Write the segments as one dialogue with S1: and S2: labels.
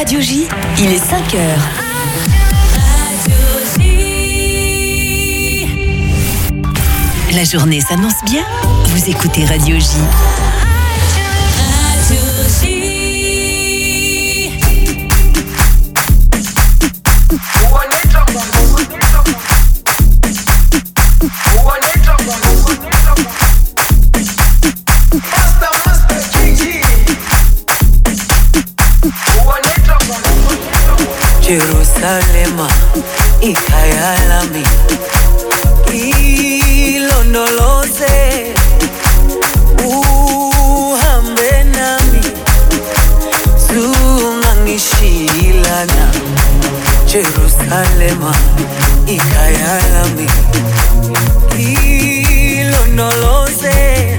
S1: Radio J, il est 5 heures. La journée s'annonce bien. Vous écoutez Radio J.
S2: Jerusalema, ikhaya lami, ilondoloze, uhambe nami, zungangishilana. Jerusalema, ikhaya lami, ilondoloze,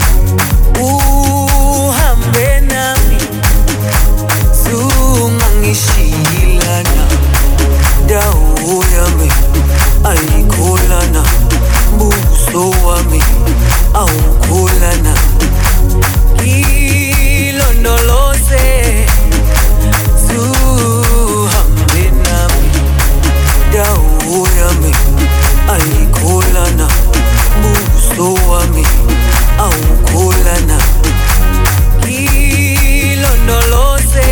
S2: uhambe nami, zungangishilana. Dawo yami ayikholana, buso wami awukholana. Ilondoloze, zuhambe nami. Dawo yami ayikholana, buso wami awukholana. Ilondoloze,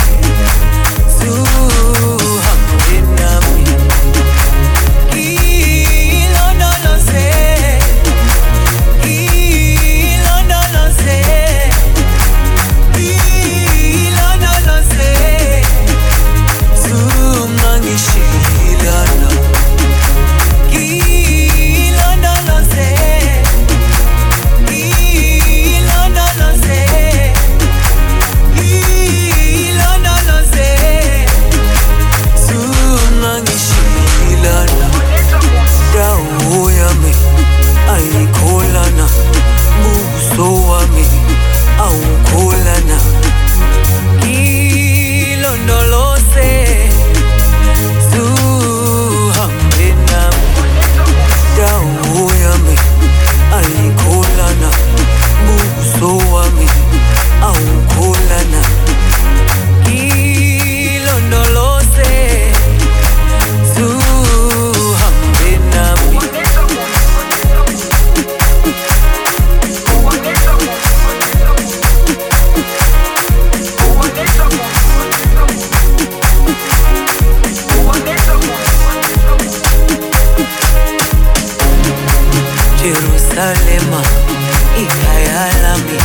S2: Jerusalema, ikhaya lami,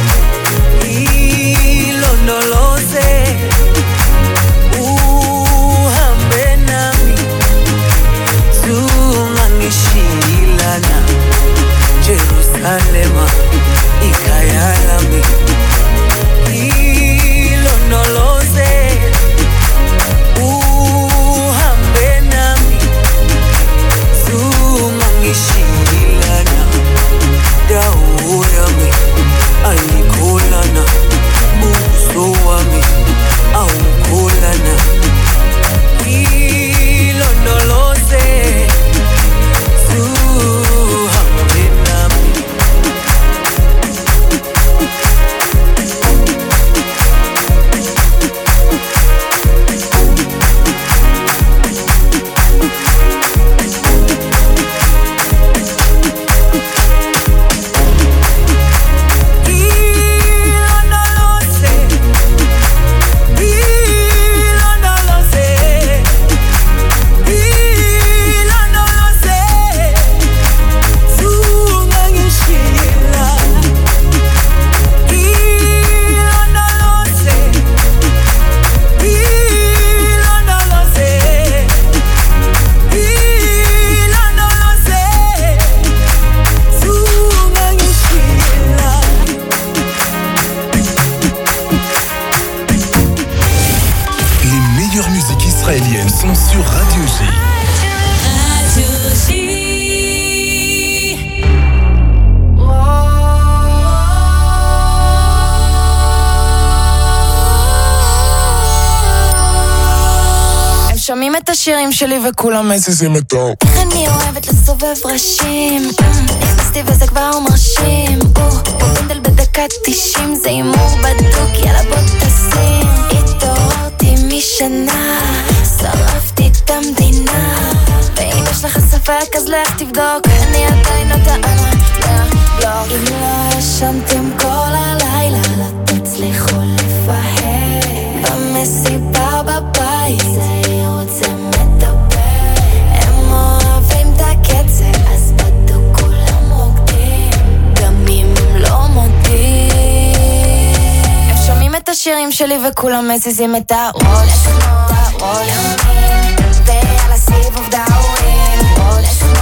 S2: ilondoloze, uhambe nami, zungangishilana. Jerusalema, ikhaya lami, ilondoloze, uhambe nami, zungangishilana. Dawo yami ayikholana, buso wami awukholana. Ilondoloze, zuhambe nami.
S3: Sont sur Radio J.
S4: Radio J.
S5: הם שומעים את השירים שלי וכולם מזיזים את האור.
S6: איך אני אוהבת לסובב ראשים, נכנסתי וזה כבר מרשים. בפנדל בדקה 90 זה אימור בדוק, יאללה בוא תשים. התעוררתי ספק אז לך תבדוק, אני עדיין לא טענה מהבלוק. אם לא ישנתם כל הלילה לא תצליחו לפהק במסיבה בבית, זה ירוצה מדבר. הם אוהבים את הקצב אז בדוק כולם רוקדים, גם אם הם לא מודים. הם שומעים את השירים שלי וכולם מזיזים את הראש, רול ימין ועל הסיבוב דאווין, רול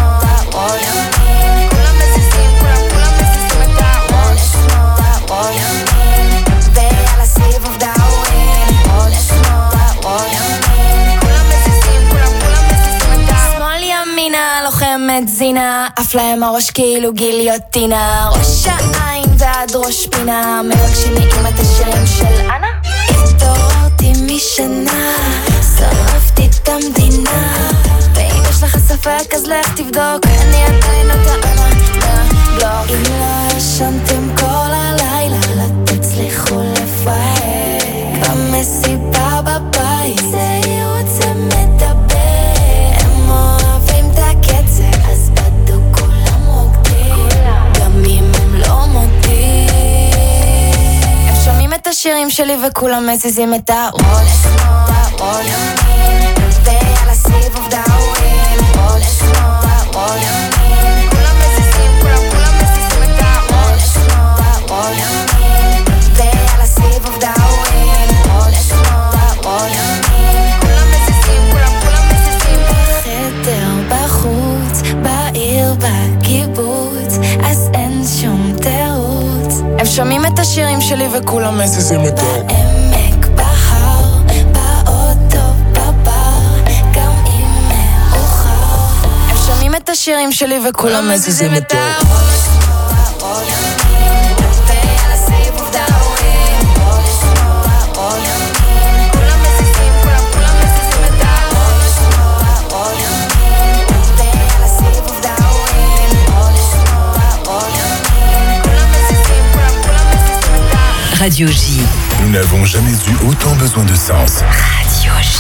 S6: ימין כולם מזיזים, כולם מזיזים את הראש, רול ימין ועל הסיבוב דאווין, רול ימין כולם מזיזים, כולם מזיזים את הראש. שמאל ימינה לוחמת זינה, אף להם הראש כאילו גיליוטינה, ראש העין ועד ראש פינה מבקשים לי עם את השירים של אנה. התעוררתי משנה, שרפתי את המדינה, ואם יש לך ספק אז לך תבדוק, אני עדיין לא טענה מהבלוק. אם לא ישנתם כל הלילה לא תצליחו לפהק במסיבה בבית, זה ירוצה מדבר. הם אוהבים את הקצב אז בדוק כולם רוקדים, גם אם הם לא מודים. הם שומעים את השירים שלי וכולם מזיזים את הראש, רול ימין ועל הסיבוב דאווין, רול ימין כולם מזיזים, כולם מזיזים את הראש, רול ימין ועל הסיבוב דאווין, רול ימין כולם מזיזים, כולם מזיזים. בחדר, בחוץ, בעיר, בקיבוץ, אז אין שום תירוץ. הם שומעים את השירים שלי וכולם מזיזים את הראש. בעמק, בהר, באוטו, בבר, גם אם מאוחר. הם שומעים את השירים שלי וכולם מזיזים את הראש, רול ימין ועל הסיבוב דאווין, רול ימין כולם מזיזים, כולם מזיזים את הראש, רול yamine ועל הסיבוב דאווין, רול ימין כולם מזיזים, כולם מזיזים את הראש.
S1: Radio J.
S3: Nous n'avons jamais eu autant besoin de sens.
S1: Radio J.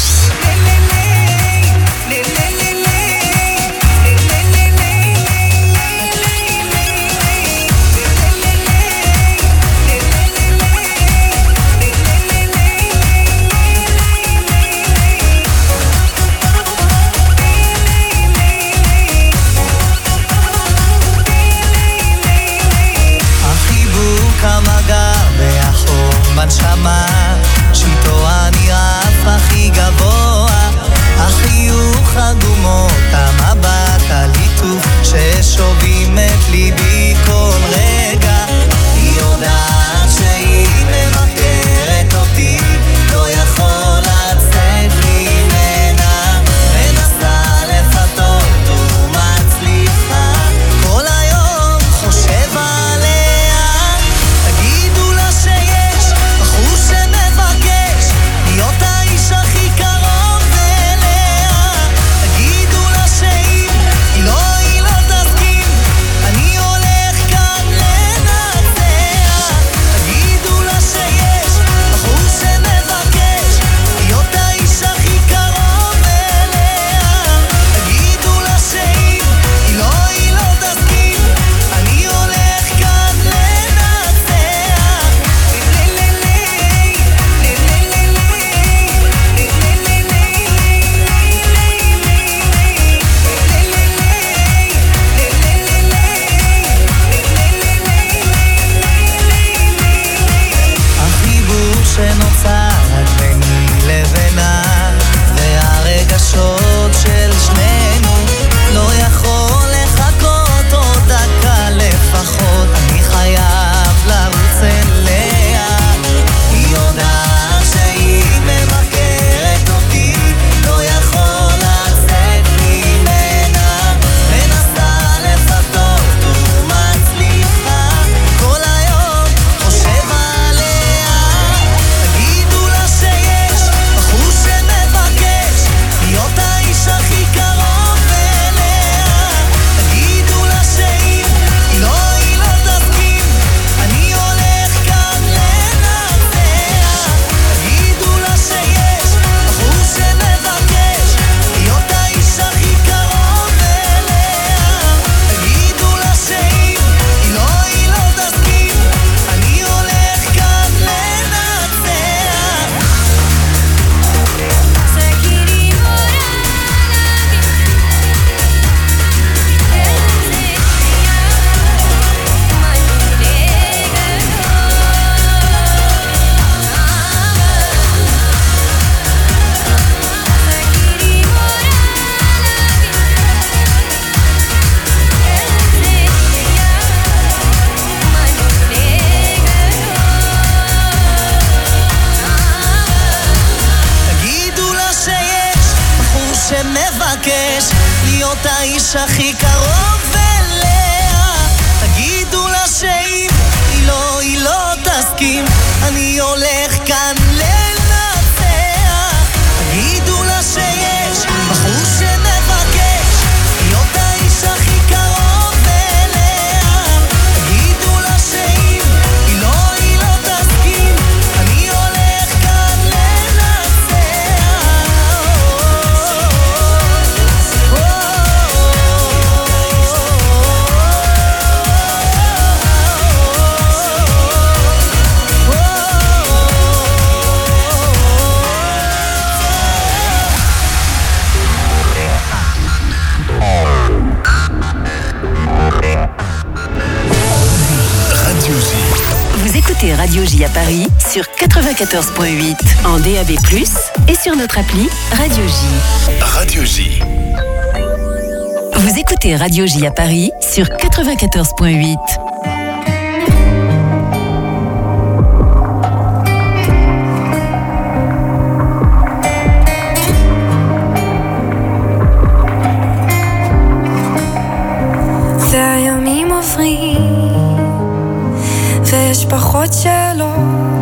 S2: המגע והחום בנשמה, שאיתו אני רף הכי גבוה, החיוך הדומות, המבט הליטוף ששובים את ליבי כל רגע. היא יודעת שהיא מבקרת אותי, לא יכול לצאת ממנה, מנסה לפתות ומצליחה, כל היום חושב עליה. תגידו לה שיש בחור האיש הכי קרוב אליה. תגידו לה שאם היא לא תסכים, אני הולך כאן לנצח. תגידו לה שיש בחור שמבקש להיות האיש הכי קרוב אליה. תגידו לה שאם היא לא תסכים, אני הולך כאן לנצח.
S1: Vous écoutez Radio J à Paris sur 94.8 en DAB+, et sur notre appli Radio J.
S3: Radio J.
S1: Vous écoutez Radio J à Paris sur 94.8.
S7: והימים עוברים ויש פחות שאלות,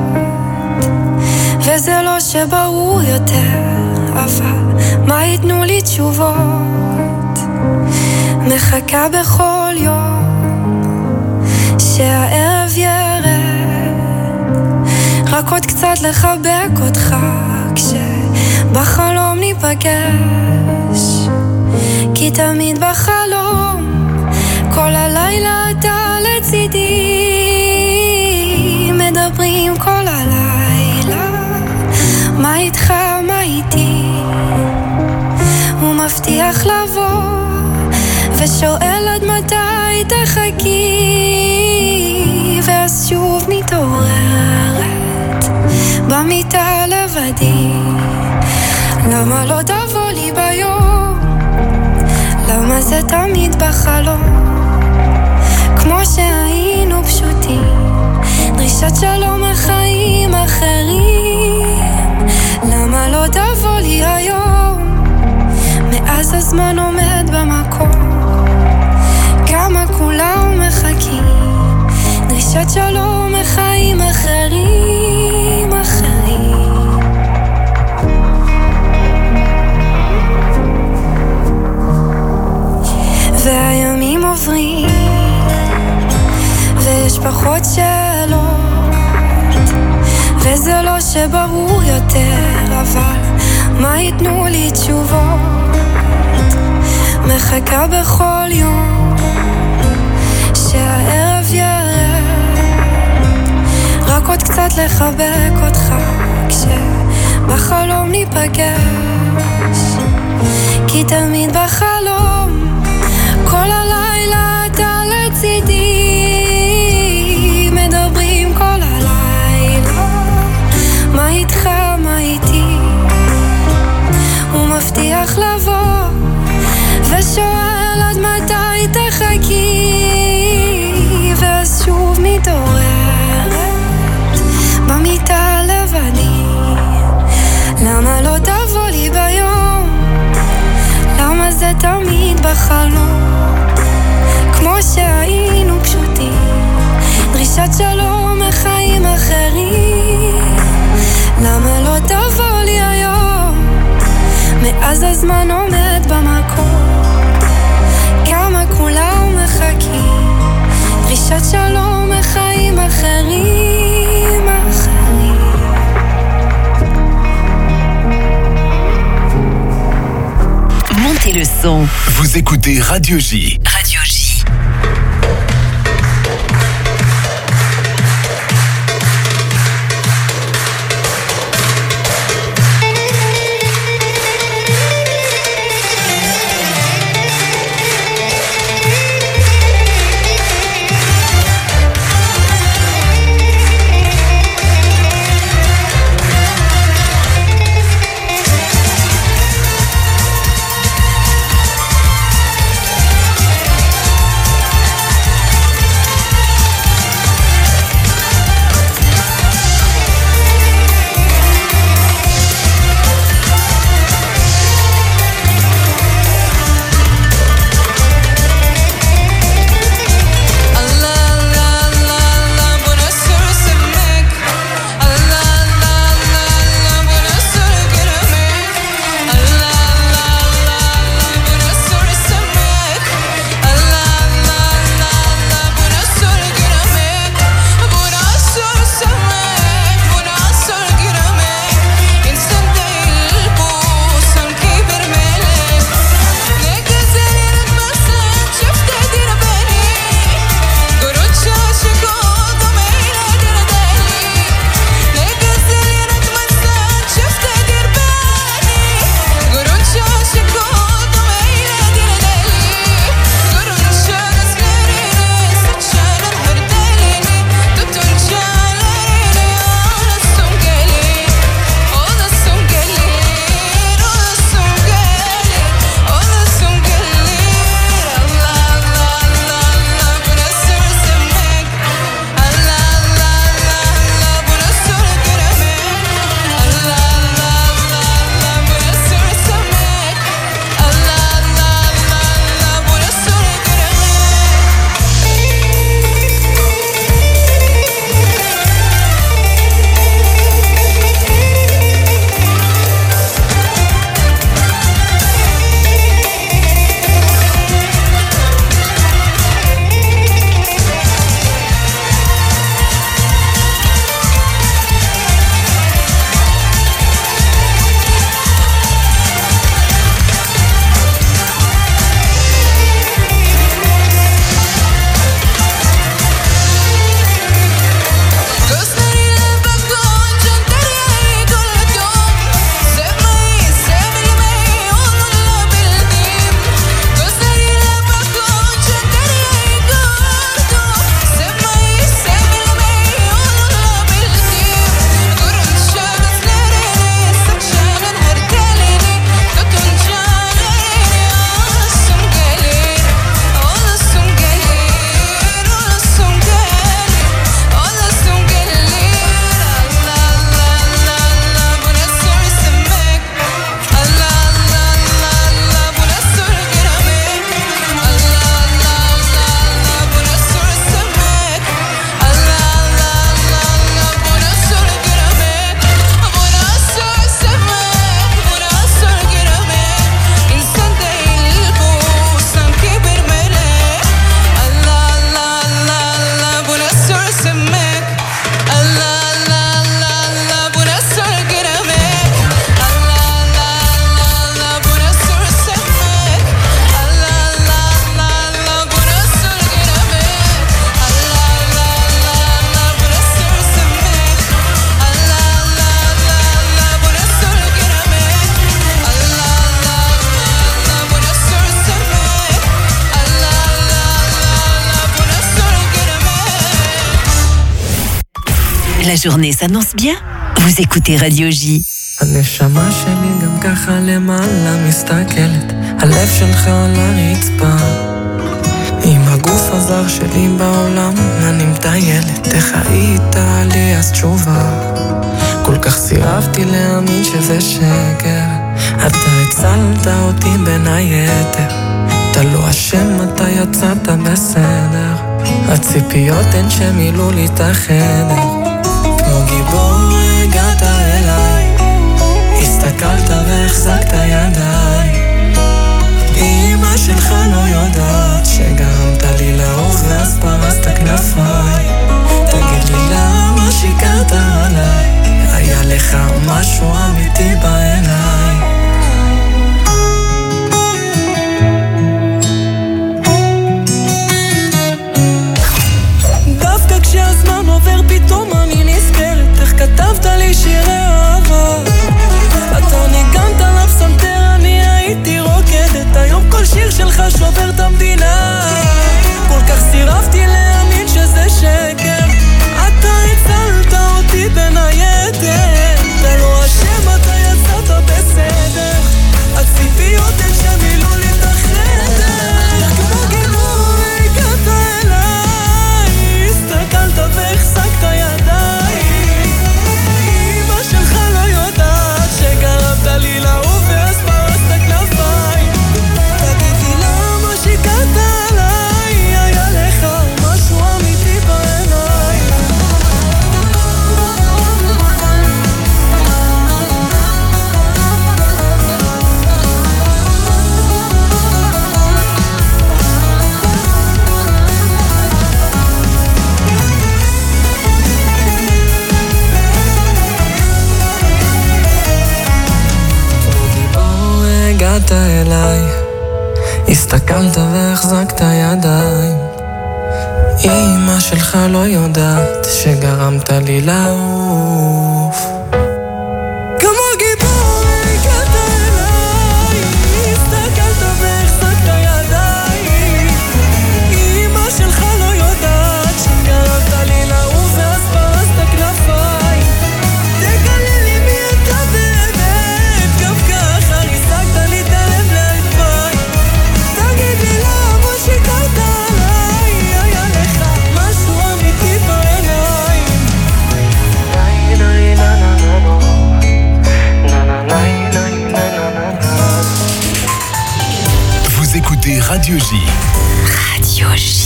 S7: וזה לא שברור יותר, אבל מה ייתנו לי תשובות? מחכה בכל יום שהערב ירד, רק עוד קצת לחבק אותך כשבחלום ניפגש, כי תמיד בחלום כל הלילה אתה לצידי, מדברים כל הלילה, מה איתך, מה איתי? הוא מבטיח לבוא ושואל עד מתי תחכי, ואז שוב מתעוררת במיטה לבדי. למה לא תבוא לי ביום? למה זה תמיד בחלום? כמו שהיינו פשוטים, דרישת שלום החיים אחרים. למה לא תבוא לי היום? מאז הזמן עומד במקום, כמה כולם מחכים, דרישת שלום החיים אחרים, אחרים. והימים עוברים ויש פחות שאלות, וזה לא שברור יותר, אבל מה ייתנו לי תשובות? מחכה בכל יום שהערב ירד, רק עוד קצת לחבק אותך כשבחלום ניפגש, כי תמיד בחלום כל הלילה אתה לצידי, מדברים כל הלילה, מה איתך, מה איתי? הוא מבטיח לבוא ושואל עד מתי תחכי, ואז שוב מתעוררת במיטה לבדי. למה לא תבוא לי ביום? למה זה תמיד בחלום? כמו שהיינו פשוטים, דרישת שלום החיים אחרים. למה לא תבוא לי היום? מאז הזמן עומד במקום, כמה כולם מחכים, דרישת שלום החיים אחרים, אחרים.
S1: Montez le son.
S3: Vous écoutez Radio J.
S1: Radio J. La journée s'annonce bien. Vous écoutez Radio J.
S8: הנשמה שלי גם ככה למעלה מסתכלת, הלב שלך על הרצפה, עם הגוף הזר שלי בעולם אני מטיילת, איך היית לי אז תשובה, כל כך סירבתי להאמין שזה שקר, אתה הצלת אותי בין היתר, אתה לא אשם, אתה יצאת בסדר, הציפיות הן שמילאו לי את החדר, כמו גיבור הגעת אליי, הסתכלת והחזקת ידיי, אמא שלך לא יודעת שגרמת לי לעוף ואז פרסת כנפיי, תגיד לי למה שיקרת עליי, היה לך משהו אמיתי בעיניי. דווקא כשהזמן עובר פתאום אני נזכרת איך כתבת לי שירי אהבה, אתה ניגנת לפסנתר, אני הייתי רוקדת, היום כל שיר שלך שובר את המדינה, כל כך סירבתי להאמין שזה שקר, אתה הצלת אותי בין היתר, אתה לא אשם, אתה יצאת בסדר, הציפיות הן שמילאו לי את החדר, כמו גיבור הגעת אליי, הסתכלת והחזקת ידיי, אמא שלך לא יודעת שגרמת לי לעוף ואז פרסת כנפיי, תגיד לי למה שיקרת עליי, היה לך משהו אמיתי בעיניי. הגעת אליי, הסתכלת והחזקת ידיים, אמא שלך לא יודעת שגרמת לי לעוף, כמו גיבור הגעת אליי, הסתכלת והחזקת ידיים, אמא שלך לא יודעת שגרמת לי לעוף ואז פרסת כנפיי, תגלה לי מי אתה באמת, גם ככה ריסקת לי את הלב לאלפיי, תגיד לי למה שיקרת עליי, היה לך משהו אמיתי בעיניים.
S3: Vous écoutez Radio J.
S1: Radio J.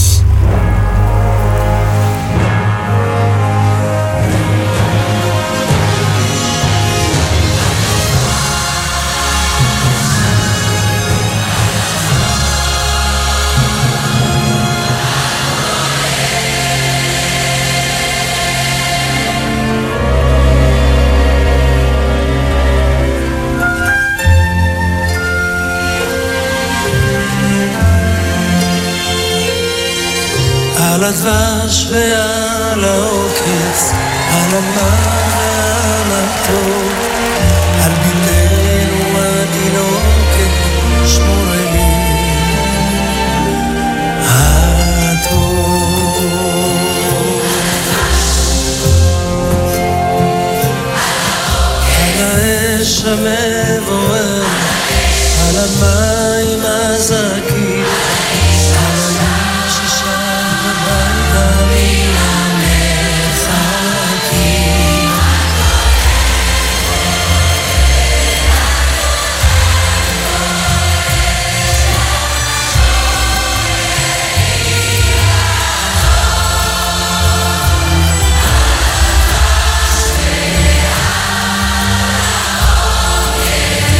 S2: על הדבש ועל העוקץ, על המר ועל הטוב, על בלנו התינוקת, שמור לי הטוב. על האש המבוער, על המים הזכים,
S6: Yeah.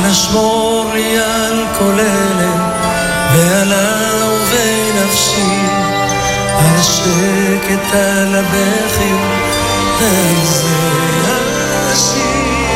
S2: אנא שמור לי על כל אלה ועל אהובי נפשי, על השקט, על הבכי, על זה השיר.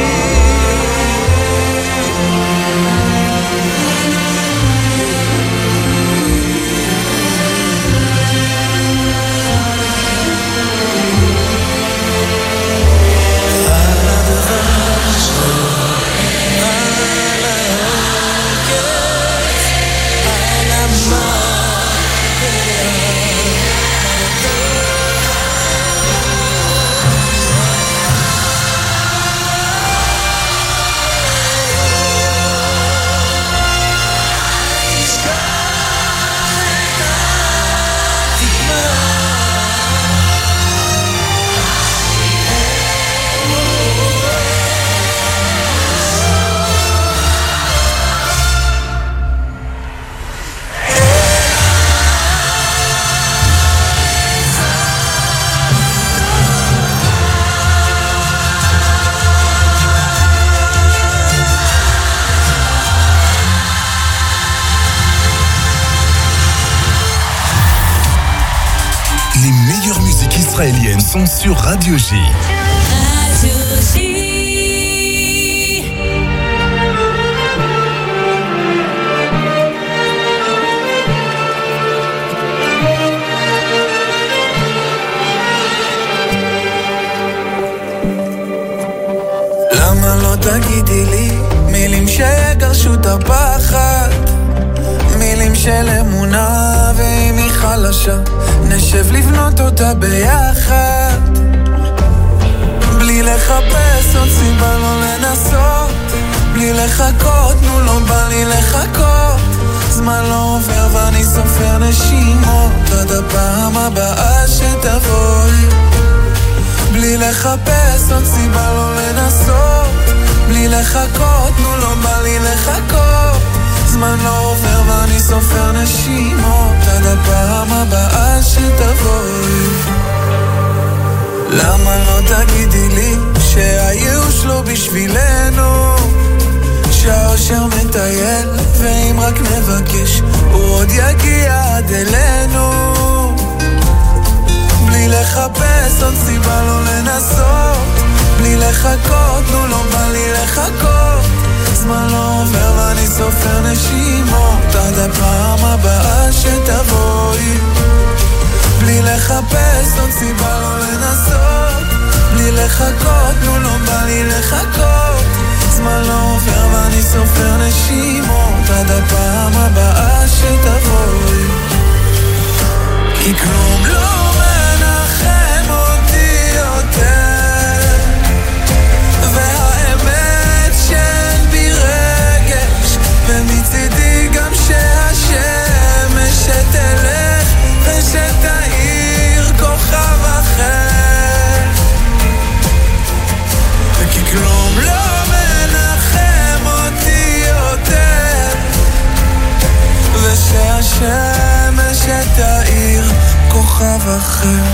S3: Israéliennes sont sur Radio J.
S4: Radio J.
S8: למה לא תגידי לי מילים שיגרשו את הפחד, מילים של אמונה, ואם היא חלשה נשב לבנות אותה ביחד, בלי לחפש עוד סיבה לא לנסות, בלי לחכות, נו לא בא לי לחכות, זמן לא עובר ואני סופר נשימות עד הפעם הבאה שתבואי, בלי לחפש עוד סיבה לא לנסות, בלי לחכות, נו לא בא לי לחכות, זמן לא עובר ואני סופר נשימות עד הפעם הבאה שתבואי. למה לא תגידי לי שהייאוש לא בשבילנו, שהאושר מטייל ואם רק נבקש הוא עוד יגיע עד אלינו, בלי לחפש עוד סיבה לא לנסות, בלי לחכות, נו לא בא לי לחכות, זמן לא עובר ואני סופר נשימות עד הפעם הבאה שתבואי, בלי לחפש עוד סיבה לא לנסות, בלי לחכות, נו לא בא לי לחכות, זמן לא עובר ואני סופר נשימות עד הפעם הבאה שתבואי, כי כלום לא מנחם אותי יותר, והאמת שאין בי רגש, ומצידי גם שהשמש שתלך ושתאיר כוכב אחר, וכי כלום לא מנחם אותי יותר, ושהשמש שתאיר כוכב אחר.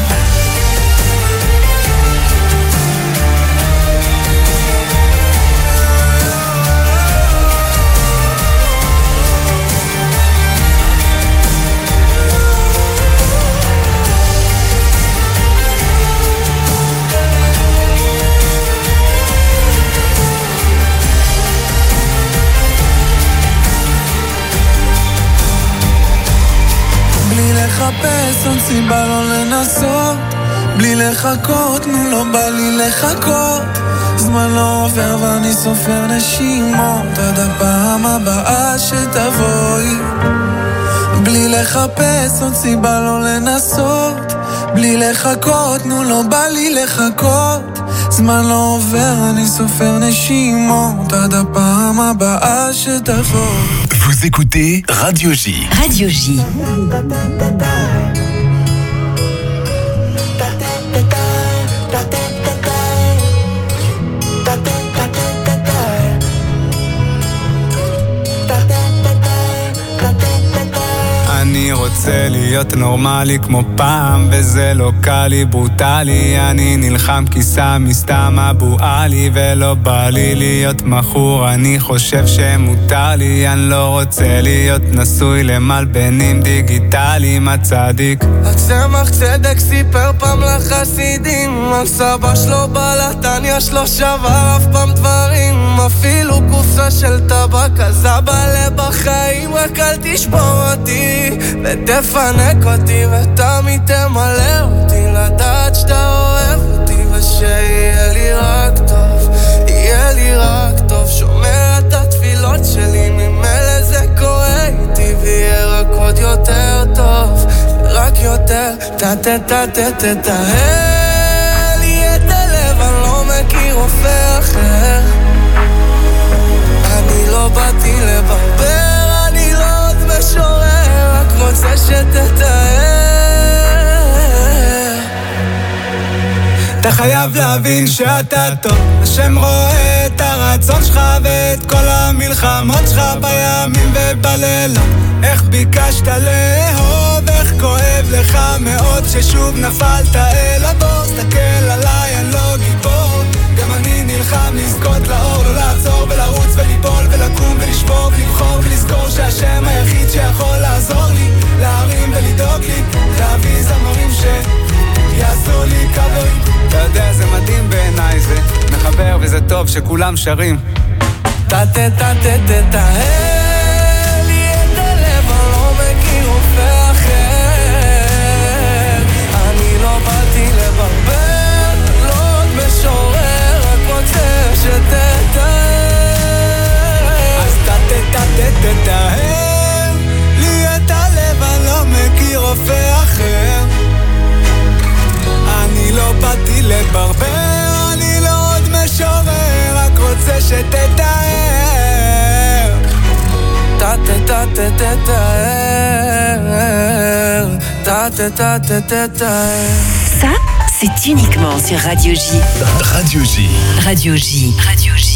S8: לחפש עוד סיבה לא לנסות, בלי לחכות, נו לא בא לי לחכות, זמן לא עובר ואני סופר נשימות עד הפעם הבאה שתבואי, בלי לחפש עוד סיבה לא לנסות, בלי לחכות, נו לא בא לי לחכות, זמן לא עובר אני סופר נשימות עד הפעם הבאה שתבואי.
S3: Vous écoutez Radio J.
S1: Radio J.
S8: אני רוצה
S9: רוצה להיות נורמלי כמו פעם, וזה לא קל לי, ברוטלי. אני נלחם כי סמי סתם אבו עלי, ולא בא לי להיות מחור, אני חושב שמותר לי. אני לא רוצה להיות נשוי למלבנים דיגיטליים, הצדיק.
S2: הצמח צדק סיפר פעם לחסידים על סבא שלו בלטן, יש לו שבר אף פעם דברים, אפילו קופסה של טבק. אז אבא לבחיים, רק אל תשבור אותי ותפנק אותי, ותמיד תמלא אותי לדעת שאתה אוהב אותי, ושיהיה לי רק טוב, יהיה לי רק טוב. שומר את התפילות שלי, ממילא זה קורה איתי, ויהיה רק עוד יותר טוב, רק יותר. תטהר לי את הלב, אני לא מכיר רופא אחר. אני לא באתי לברבר, אני לא עוד משורר, רק רוצה שתטהר.
S9: אתה חייב להבין שאתה טוב, השם רואה את הרצון שלך ואת כל המלחמות שלך בימים ובלילות. איך ביקשת לאהוב, איך כואב לך מאוד ששוב נפלת אל הבור. תסתכל עליי, אני לא גיבור, גם אני נלחם לזכות לאור, לא לעצור ולרוץ וליפול ולקום ולשבור ולבחור ולזכור שהשם היחיד שיכול לעזור לי, להרים ולדאוג לי, להביא זמרים שיעשו לי קאברים. אתה יודע, זה מדהים בעיניי, זה מחבר וזה טוב שכולם שרים.
S2: תטהר לי את הלב, אני לא מכיר רופא אחר. אני לא באתי לברבר, לא עוד משורר, רק רוצה שתטהר.
S9: אז תטהר לי את הלב, אני לא מכיר רופא אחר. אני לא באתי לברבר, אני לא עוד משורר, רק רוצה שתטהר.
S1: Ça, c'est uniquement sur Radio J.
S3: Radio J.
S1: Radio J. Radio J.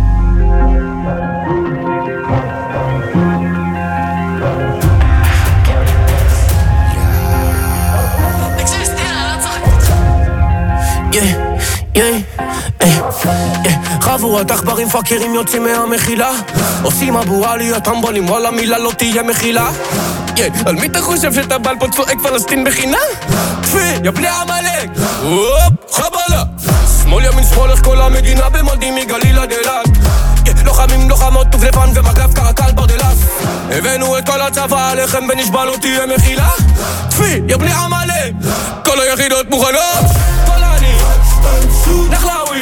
S2: חבורת עכברים פאקרים יוצאים מהמחילה, עושים אבו עלי, הטמבלים, וואלה מילה לא תהיה מחילה. על מי אתה חושב שאתה בעל פה צועק פלסטין בחינה? תפי, יא בני עמלק, חבלה שמאל ימין שמאל, איך כל המדינה במודים מגליל עד אילת. לוחמים לוחמות טוב לבן ומגף קרקל ברדלס, הבאנו את כל הצבא עליכם ונשבע לא תהיה מחילה. תפי, יא בני עמלק, כל היחידות מוכנות, כל אני נחלאוי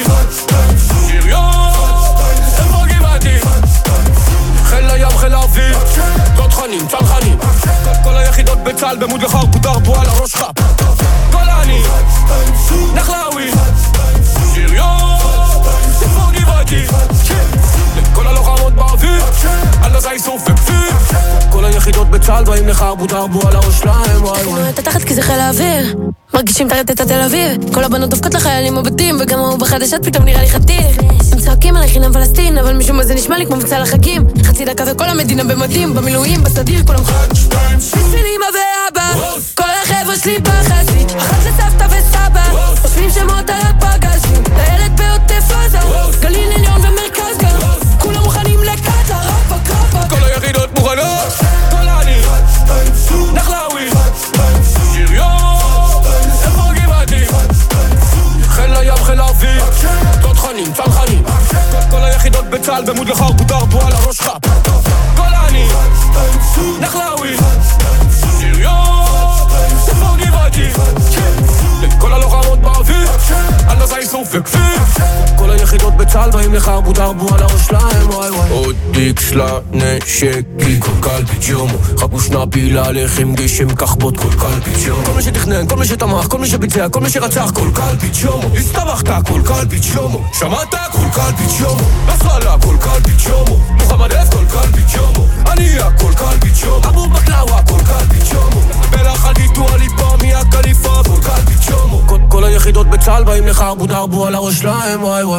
S2: איפה גבעתי, חיל הים, חיל האוויר, תותחנים, צנחנים, כל היחידות בצה"ל במוד לחר פודר בו על הראש חפ. כל אני נחלאוי שריון איפה גבעתי, כל הלוחמות באוויר על הזי סוף וכפיר, כל היחידות בצה"ל באים לחר פודר בו על הראש שלהם. וואי וואי
S10: את התחת כי זה חיל האוויר, מרגישים תחת את התל אוויר, כל הבנות דופקות לחיילים בבתים, וגם הוא בחדשות פתאום נראה לי חתיך. הם צועקים עליי חינם פלסטין, אבל משום מה זה נשמע לי כמו מבצע לחגים. חצי דקה וכל המדינה במדים, במילואים, בסדיר, כולם בשביל אמא ואבא, כל החבר'ה שלי בחזית, אחת לסבתא וסבא, עושים שמות על הפגזים, לילד בעוטף עזה, גליל עליון ומרכז גם, כולם מוכנים לקטה, רפה קרפה,
S2: כל היחידות מוכנות, כל אני נחלאוי שריון איפה גבעתי, חיל הים, חיל האוויר, תותחנים, צנחנים, כל היחידות בצה"ל במוד לחר פודר בו על הראש חפ. כל אני נחלאוי שריון איפה גבעתי, כל הלוחמות באוויר על הזי סוף וכפיר, כל היחידות בצה"ל באים לחר פודר בו על הראש שלהם. וואי וואי עוד איקס לנשק כי כל קל פיג'ומו, חכו שנה פילה לחם גשם כחבות, כל קל פיג'ומו, כל מי שתכנן, כל מי שתמך, כל מי שביצע, כל מי שרצח, כל קל פיג'ומו, הסתבכת, כל קל פיג'ומו, שמעת, כל קל פיג'ומו, נסראללה, כל קל פיג'ומו, מוחמד אף, כל קל פיג'ומו, עניה, כל קל פיג'ומו, אבו בקלאווה, כל קל פיג'ומו, בלח הדיטו הליפה מהקליפה, כל קל פיג'ומו, כל היחידות בצה"ל באים לחר פודר בו על הראש שלהם. וואי וואי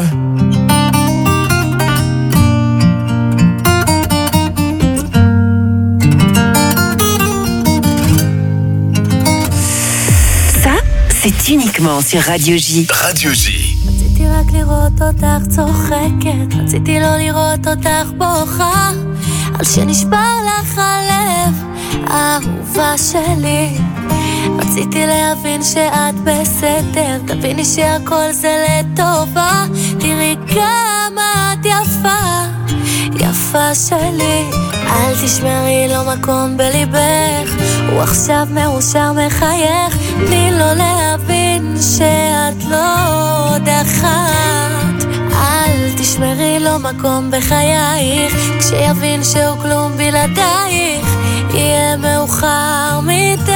S1: c'est uniquement sur Radio J.
S3: Radio J.
S11: רציתי רק לראות אותך צוחקת, רציתי לא לראות אותך בוכה, על שנשבר לך הלב, אהובה שלי. רציתי להבין שאת בסדר, תביני שהכל זה לטובה, תראי כמה את יפה, יפה שלי. אל תשמרי לו מקום בליבך, הוא עכשיו מאושר מחייך, תני לו להבין שאת לא דחת. אל תשמרי לו מקום בחייך, כשיבין שהוא כלום בלעדייך, יהיה מאוחר מדי.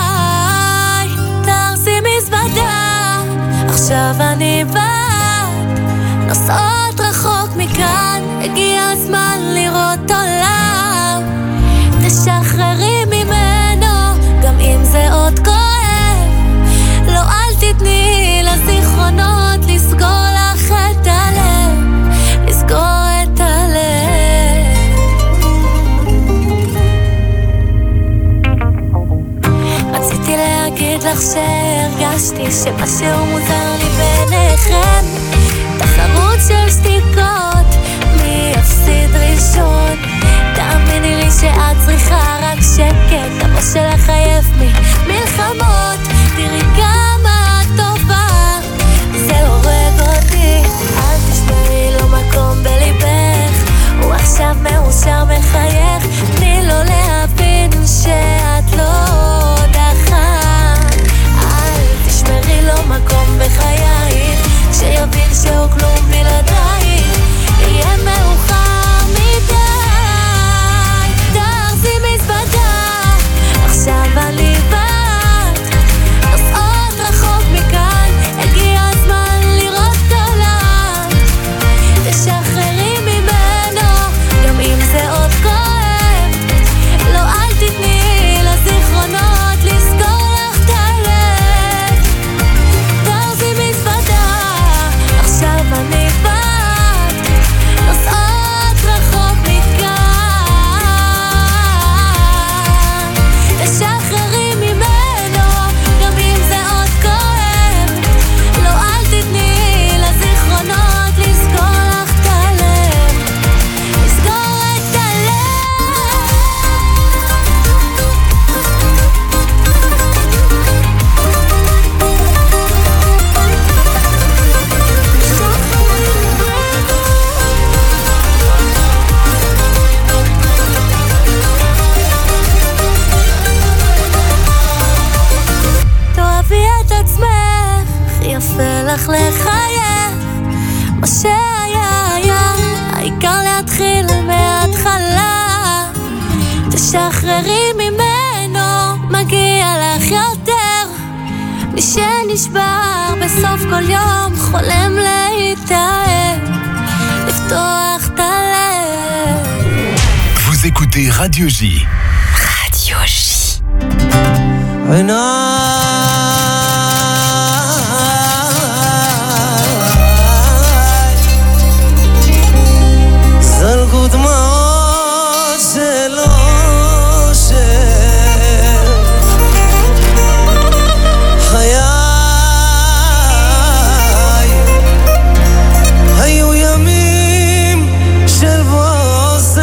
S11: תרסי מזוודה, עכשיו אני ואת נוסעות רחוק מכאן, הגיע הזמן לראות עולם. תשחררי ממנו, גם אם זה עוד כואב, לא אל תתני לזיכרונות לסגור לך את הלב, לסגור את הלב. רציתי להגיד לך שהרגשתי שמשהו מוזר לי ביניכם, תחרות של שתיקות, מי יפסיד ראשון? תאמיני לי שאת צריכה רק שקט, הראש שלך עייף ממלחמות, תראי כמה את טובה, זה הורג אותי. אל תשמרי לו מקום בליבך, הוא עכשיו מאושר מחייך, תני לו להבין שאת לא דחת. אל תשמרי לו מקום בחייך, כשיבין שהוא כלום בלעדייך, יהיה מאוחר מדי. תרסי מזוודה, עכשיו אני ואת נוסעות רחוק מכאן, הגיע הזמן לראות עולם. תשחררי ממנו, גם אם זה עוד כואב, לא אל תתני לזיכרונות לסגור לך את הלב. תרסי מזוודה, עכשיו אני ואת נוסעות רחוק מכאן, תשחררי ממנו, גם אם זה עוד כואב, לא אל תתני לזיכרונות לסגור לך את הלב, לסגור את הלב. תאהבי את עצמך, יפה לך לחייך, מה שהיה היה, העיקר להתחיל מההתחלה. תשחררי ממנו, מגיע לך יותר, מי שנשבר בסוף כל יום חולם להתאהב, לפתוח את הלב.
S3: Vous écoutez Radio J.
S1: Radio J.
S12: זלגו דמעות של אושר, חיי היו ימים של בוסר.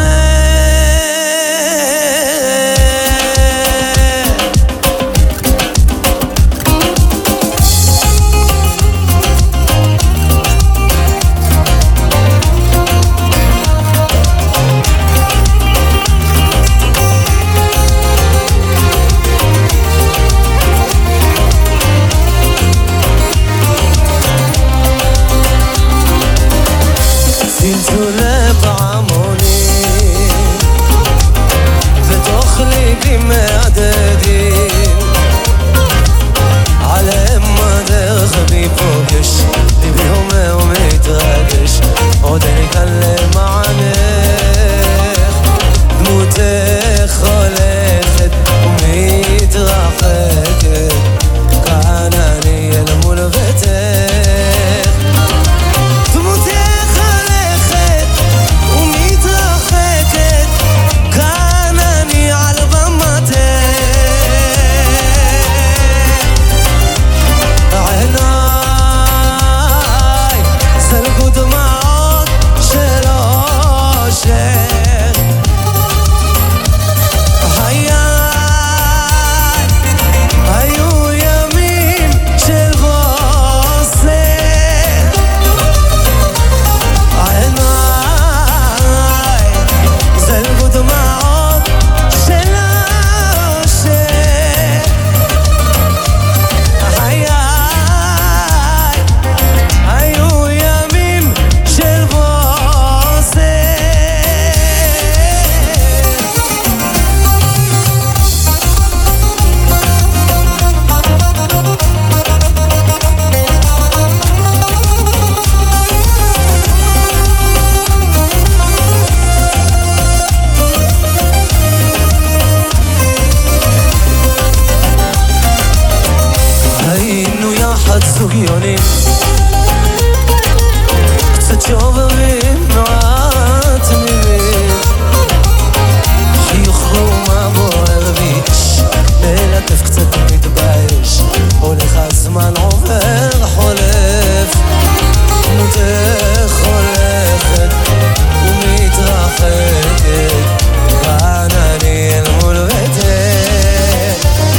S12: ביחד זוג יונים, קצת שובבים, מעט מילים, חיוך לאומה בוער בי, מלטף קצת מתבייש, הולך הזמן עובר חולף, דמותך הולכת ומתרחקת, כאן אני אל מול ביתך,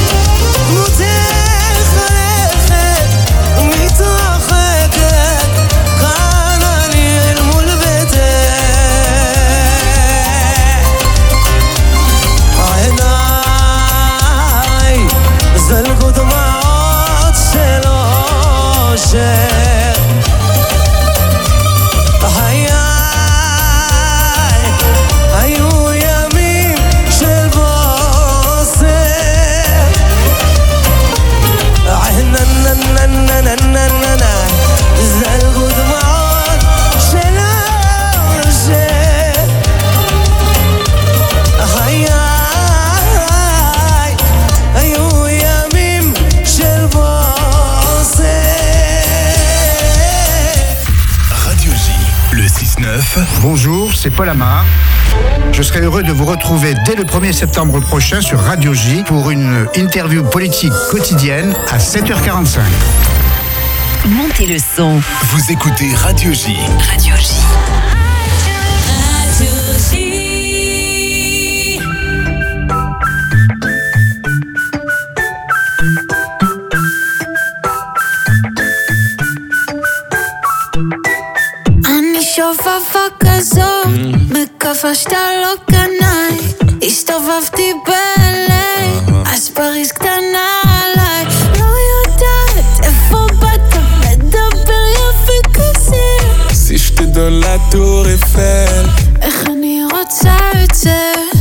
S12: דמותך הולכת ומתרחקת, כאן אני אל מול ביתך, העיניי זלגו דמעות של אושר, היו ימים של בוסר, זלגו דמעות של אושר, היו ימים של בוסר.
S3: Radio J, le 6-9.
S13: Bonjour, c'est Paul Amar. Je serai heureux de vous retrouver dès le 1er septembre prochain sur Radio J pour une interview politique quotidienne à 7h45.
S1: Montez le son.
S3: Vous écoutez Radio J.
S1: Radio J.
S7: אני שובבה כזאת, מקווה שאתה לא קנאי, הסתובבתי ב-LA, אז פריז קטנה עליי, לא יודעת איפה באת, מדבר יפה כזה,
S2: Si je te donne la tour Eiffel,
S7: איך אני רוצה את זה.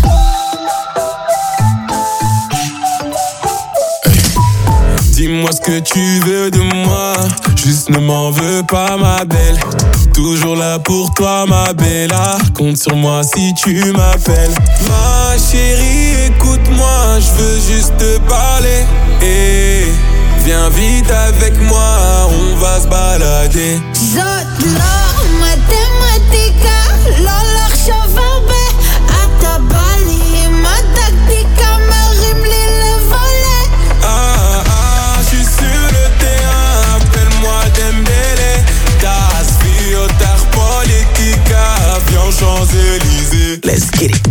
S2: dis-moi ce que tu veux de moi, juste ne m'en veux pas ma belle, toujours là pour toi ma bella, compte sur moi si tu m'appelles. Ma chérie écoute-moi, je veux juste te parler, et viens vite avec moi, on va se balader.
S7: זאת לא מתמטיקה, לא לחשוב הרבה, אתה בא לי עם הטקטיקה, מרים לי לבולה.
S2: Je suis sur le terrain, appelle-moi Dembélé, tas fiotard politique, avion Champs-Élysées. Let's get it.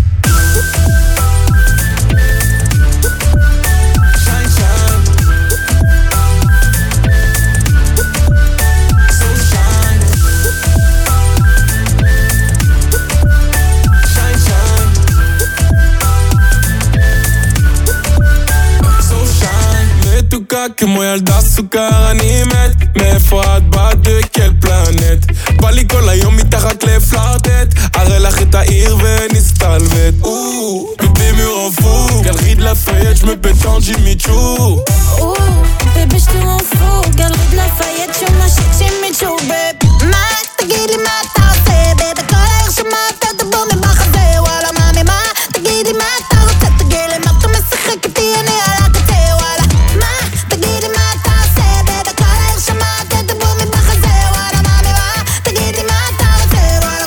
S2: כמו ילדה סוכר אני מת, מאיפה את באת בכל פלנט, בא לי כל היום מתחת לפלרטט, הרי לך את העיר ונסתלבט. בבי m'en fous, galerie de Lafayette, je me pète en Jimmy Choo.
S7: bébé je te m'en fous, galerie de Lafayette, je m'achète Jimmy Choo, baby. מה תגיד לי מה אתה עושה, baby, כל העיר שמעת דבור מבחזה, וואלה מאמי מה תגיד לי מה אתה רוצה, תגיד לי מה אתה משחק איתי, אני על הקצה, וואלה מה תגיד לי מה אתה עושה, baby, כל העיר שמעת דבור מבחזה, וואלה מאמי מה תגיד לי מה אתה רוצה, וואלה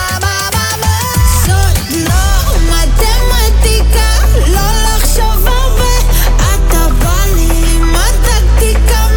S7: זאת לא מתמטיקה, לא לחשוב הרבה, אתה בא לי עם הטקטיקה,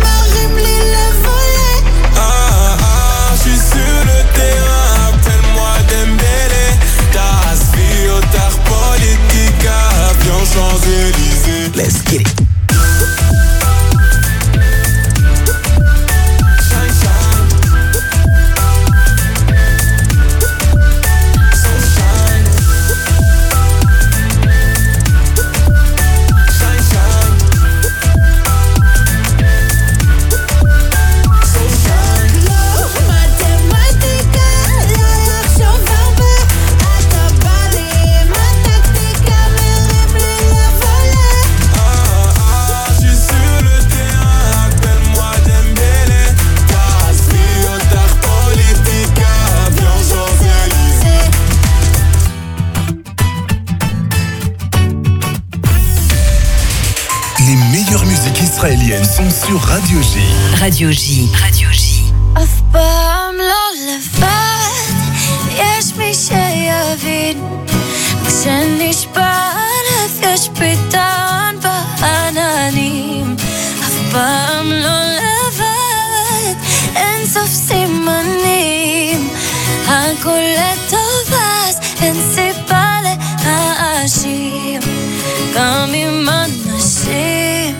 S3: quotidiennes sont sur Radio J.
S1: Radio J. Radio J.
S11: אף פעם לא לבד, יש מי שיבין, כשנשבע הלב יש פתרון בעננים. אף פעם לא לבד, אין סוף סימנים, הכל לטוב אז אין סיבה להאשים, גם אם אנשים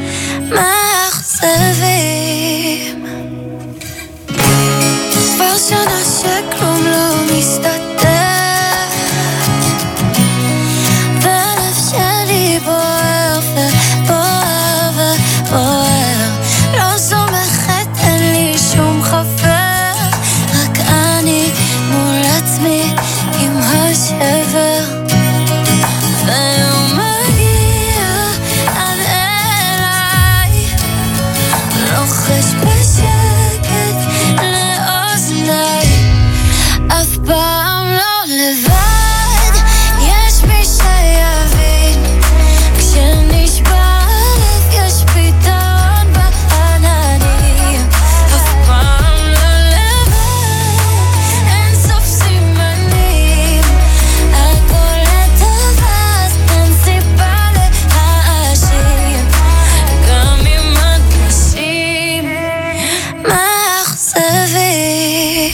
S11: מאכזבים. כבר שנה שכלום לא מסתדר, והלב שלי בוער ובוער ובוער, לא סומכת, אין לי שום חבר, רק אני מול עצמי עם השבר. והוא מגיע עד אליי, לוחש בשקט לאוזניי, אף פעם לא לבד, יש מי שיבין, כשנשבע הלב יש פתרון בעננים. אף פעם לא לבד, אין סוף סימנים, הכל לטוב אז אין סיבה להאשים, גם אם אנשים מאכזבים.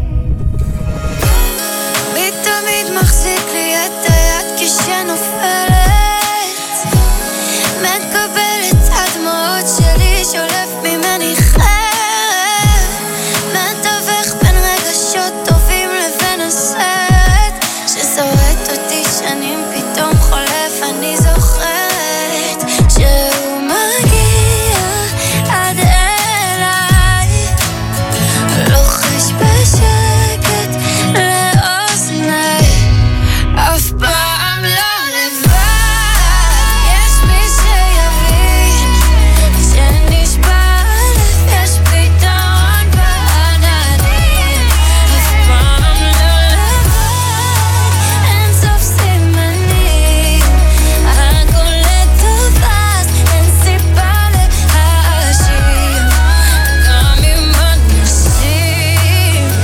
S11: מי תמיד מחזיק לי את היד כשנופלת, מקבל את הדמעות שלי, שולף ממני חרב, מתווך בין רגשות טובים לבין הסרט ששורט אותי שנים, פתאום חולף. אני זוכרת שהוא מגיע עד אליי, לוחש בשקט לאוזניי, אף פעם לא לבד, יש מי שיבין, כשנשבע הלב יש פתרון בעננים. אף פעם לא לבד, אין סוף סימנים, הכל לטוב אז אין סיבה להאשים, גם אם אנשים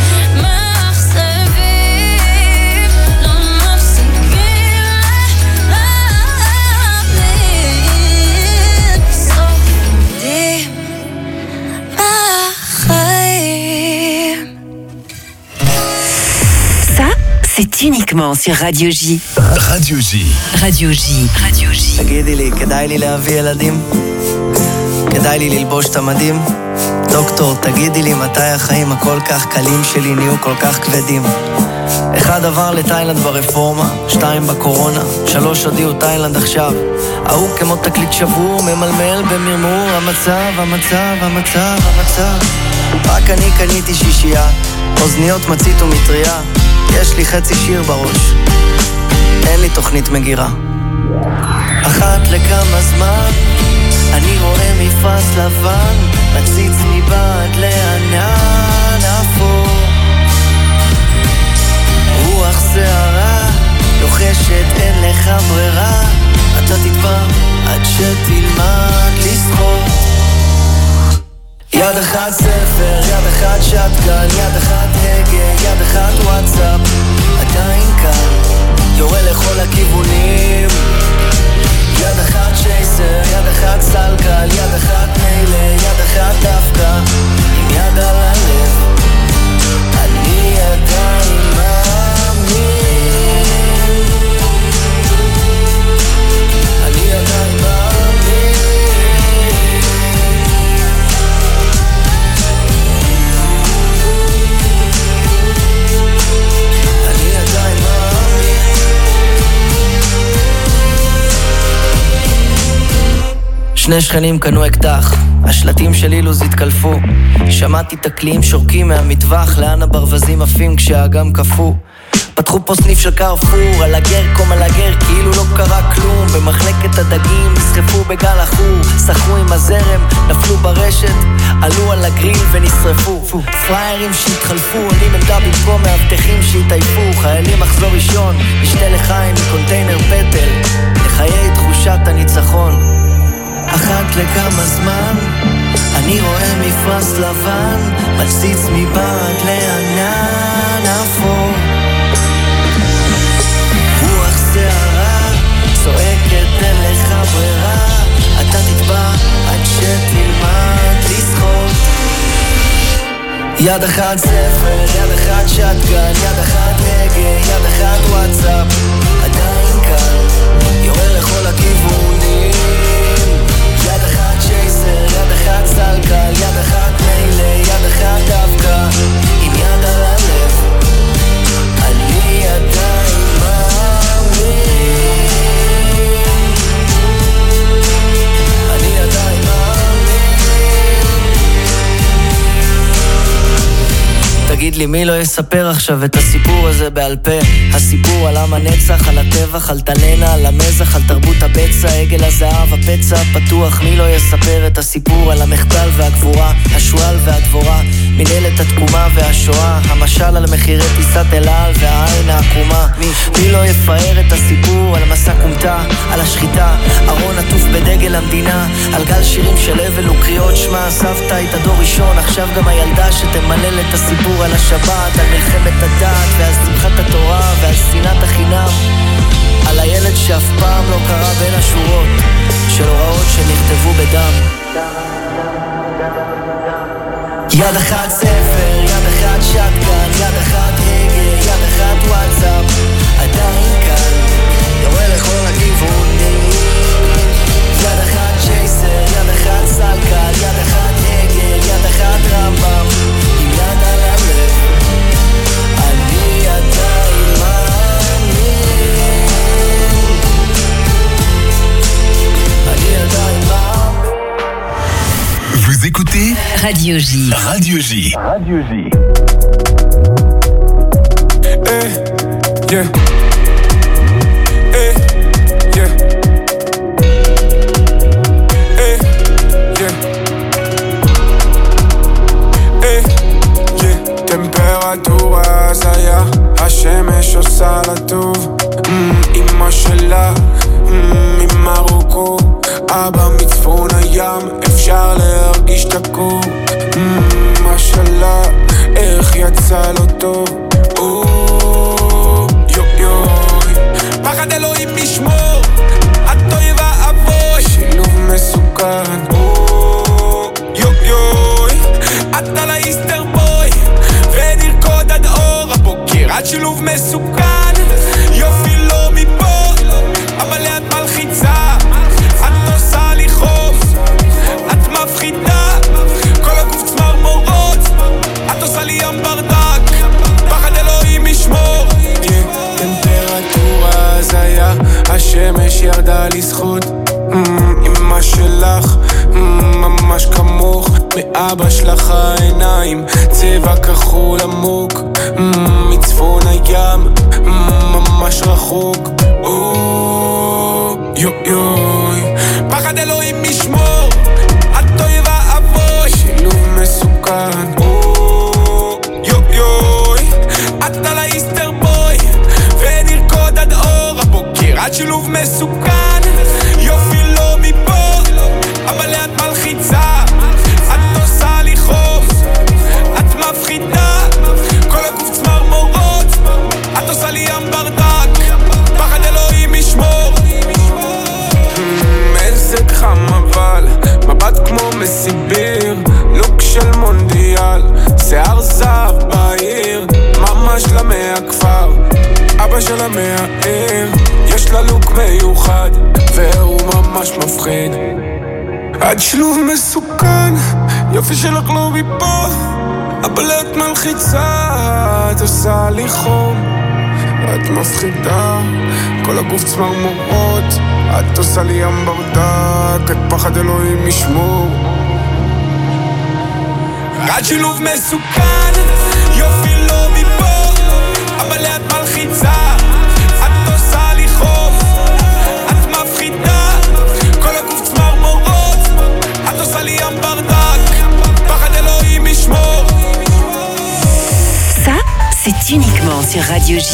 S11: מאכזבים, לא מפסיקים להאמין, סופרים מהחיים.
S1: Ça, c'est uniquement sur Radio J.
S3: Radio J.
S1: Radio J. Radio J.
S12: תגידי לי, כדאי לי להביא ילדים? כדאי לי ללבוש את המדים? דוקטור, תגידי לי מתי החיים הכל כך קלים שלי נהיו כל כך כבדים? 1 עבר לתאילנד ברפורמה, 2 בקורונה, 3 הודיעו תאילנד עכשיו. ההוא כמו תקליט שבור, ממלמל במרמור, המצב, המצב, המצב, המצב. רק אני קניתי 6, אוזניות מצית ומטריה, יש לי חצי שיר בראש, אין לי תוכנית מגירה. 1 לכמה זמן אני רואה מפרס לבן, מציץ מבעד לענן אפור, רוח שערה לוחשת, אין לך ברירה, אתה תטבע עד שתלמד לסחור. יד אחת ספר, יד אחת שטקן, יד אחת הגה, יד אחת וואטסאפ, עדיין כאן, יורה לכל הכיוונים. יד אחת שייסר, יד אחת סלקל, יד אחת מילא, יד אחת דווקא, עם יד על הלב, אני עדיין מאמין, אני עדיין מאמין, אני עדיין מאמין. שני שכנים קנו אקדח, השלטים של אילוז התקלפו, שמעתי תקליעים שורקים מהמטווח, לאן הברווזים עפים כשהאגם קפוא. פתחו פה סניף של קרפור, על הגר קום על הגר, כאילו לא קרה כלום. במחלקת הדגים נסחפו בגל החור, שחו עם הזרם, נפלו ברשת, עלו על הגריל ונשרפו. פריירים שהתחלפו, עולים עמדה במקום מאבטחים שהתעייפו. חיילים מחזור ראשון, נשתה לחיים מקונטיינר פטל, לחיי תחושת הניצחון. אחת לכמה זמן אני רואה מפרס לבן מציץ מבעד לענן אפור, רוח שערה צועקת אין לך ברירה, אתה תטבע עד שתלמד לשחות. יד אחת ספר, יד אחת שטגן, יד אחת רגע, יד אחת וואטסאפ, עדיין כאן, יורה לכל הכיוונים. יד אחת צ'ייסר, יד אחת סלקל, יד אחת מילא, יד אחת דווקא, עם יד על הלב, אני עדיין מאמין. אני עדיין תגיד לי מי לא יספר עכשיו את הסיפור הזה בעל פה, הסיפור על עם הנצח, על הטבח, על תננה, על המזח, על תרבות הבצע, עגל הזהב, הפצע הפתוח, מי לא יספר את הסיפור על המחדל והגבורה, השואל והדבורה, מנהלת התקומה והשואה, המשל על מחירי טיסת אלעל והעין העקומה, מי לא יפאר את הסיפור על מסע קומתה, על השחיטה, ארון עטוף בדגל המדינה, על גל שירים של אבל וקריאות שמה, סבתא היית דור ראשון, עכשיו גם הילדה שתמלל את הסיפור על השבת, על מלחמת הדת ועל שמחת התורה ועל שנאת החינם, על הילד שאף פעם לא קרא בין השורות של הוראות שנכתבו בדם. יד אחת ספר, יד אחת שטגן, יד אחת רגע, יד אחת וואטסאפ, עדיין כאן, יורה לכל הכיוונים. יד אחת צ'ייסר, יד אחת סלקל, יד אחת רגע, יד אחת רמב"ם, עם יד על הלב, אני עדיין מאמין. אני עדיין מאמין.
S3: Vous écoutez
S1: Radio J.
S3: Radio J.
S2: Radio J. Yeah. Yeah. טמפרטורה הזיה, השמש עושה לה טוב, אמא שלה ממרוקו, אבא מצפון הים, אפשר להרגיש את הקור, משלה, איך יצא לו טוב, יו יוי, פחד אלוהים משמור, אטוי ואבוי, שילוב מסוכן, יו יוי, אתה לאיסטר בוי, ונרקוד עד אור הבוקר, עד שילוב מסוכן, יופי לא מפה, אבל את מלחיצה, את עושה לי חום, את מפחידה, כל הגוף צמרמורות, את עושה לי ים ברדק, פחד אלוהים משמור. טמפרטורה הזיה, השמש ירדה לשחות, אמא שלך ממש כמוך, מאבא שלך העיניים צבע כחול עמוק, מצפון הים ממש רחוק, יו יוי, פחד אלוהים משמור, אטוי ואבוי, שילוב מסוכן, יו יוי, אתה לאיסטר בוי, ונרקוד עד אור הבוקר, עד שילוב מסוכן, יופי לא מפה, אבל את מלחיצה, את עושה לי חום, את מפחידה, כל הגוף צמרמורות, את עושה לי ים ברדק, פחד אלוהים משמור. מזג חם אבל, מבט כמו מסיביר, לוק של מונדיאל, שיער זהב בעיר, ממש למהכפר, אבא שלה מהעיר, יש לה לוק מיוחד, והוא ממש מפחיד. עד שלוב מסוכן, יופי שלך לא מפה, אבל את מלחיצה, את עושה לי חום, את מפחידה, כל הגוף צמרמורות, את עושה לי ים ברדק, את פחד אלוהים משמור. עד שילוב מסוכן, יופי לא מפה, אבל את מלחיצה, את עושה לי חום, את מפחידה, כל הגוף צמרמורות, את עושה לי ים ברדק, פחד אלוהים משמור.
S1: Ça, c'est uniquement sur Radio J.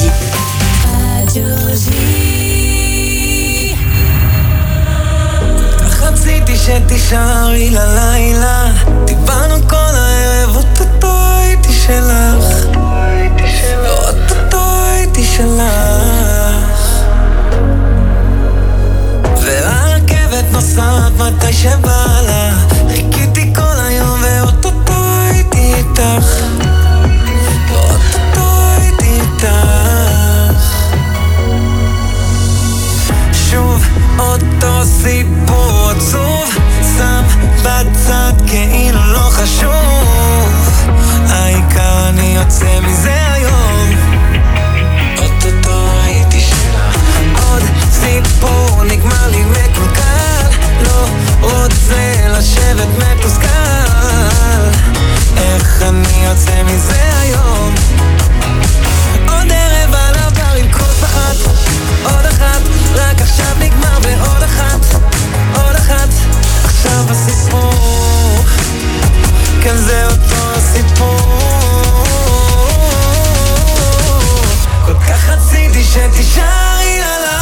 S7: Radio J.
S9: רציתי שתישארי ללילה. דיברנו כל הערב, אוטוטו הייתי שלך, אוטוטו הייתי שלך. והרכבת נוסעת מתי שבא לה, חיכיתי כל היום ואוטוטו הייתי איתך, אוטוטו הייתי איתך. שוב אותו סיפור עצוב, שם בצד כאילו לא חשוב, העיקר אני יוצא מזה היום, אוטוטו הייתי שלך. עוד סיפור נגמר לי מקולקל, לא רוצה לשבת מתוסכל, איך אני יוצא מזה היום. עוד ערב על הבר עם כוס אחת, עוד אחת, רק עכשיו נגמר ועוד אחת, עוד אחת. עכשיו הסיפור, כן זה אותו הסיפור, כל כך רציתי שתישארי עליי.